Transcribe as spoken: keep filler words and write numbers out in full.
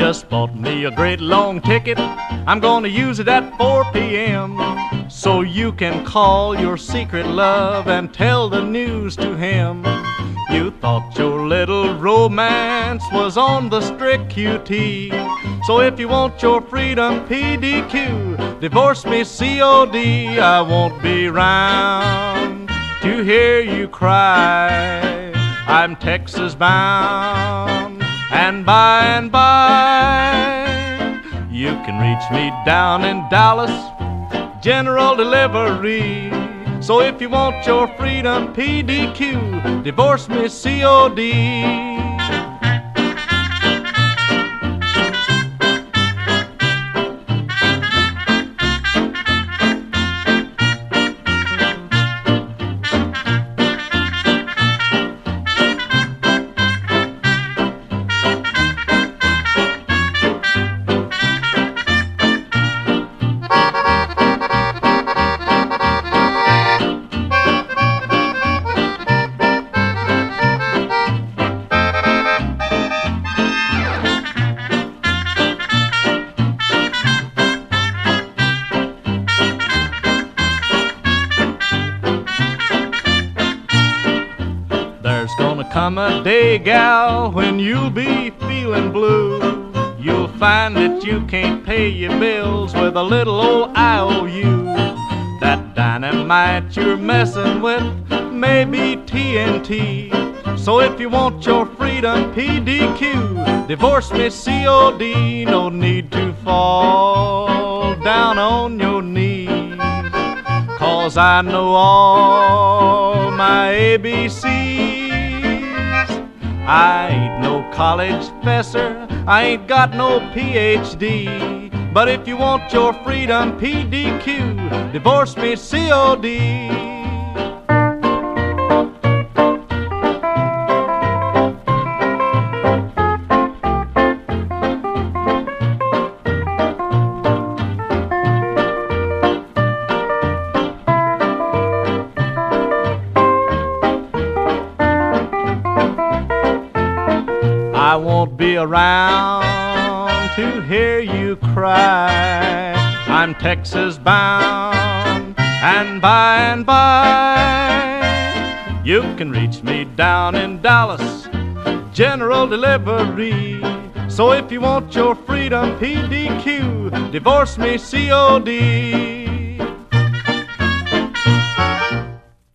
just bought me a great long ticket. I'm gonna use it at four p m So you can call your secret love and tell the news to him. You thought your little romance was on the strict Q T. So if you want your freedom P D Q, divorce me C O D. I won't be round to hear you cry. I'm Texas bound, and by and by you can reach me down in Dallas, general delivery. So if you want your freedom P D Q, divorce me C O D. There's gonna come a day, gal, when you'll be feeling blue. You'll find that you can't pay your bills with a little old I O U. That dynamite you're messing with may be T N T. So if you want your freedom P D Q, divorce me C O D. No need to fall down on your knees, 'cause I know all my A B Cs. I ain't no college professor, I ain't got no P H D. But if you want your freedom P D Q, divorce me C O D. I won't be around to hear you cry. I'm Texas bound, and by and by you can reach me down in Dallas, general delivery. So if you want your freedom P D Q, divorce me C O D.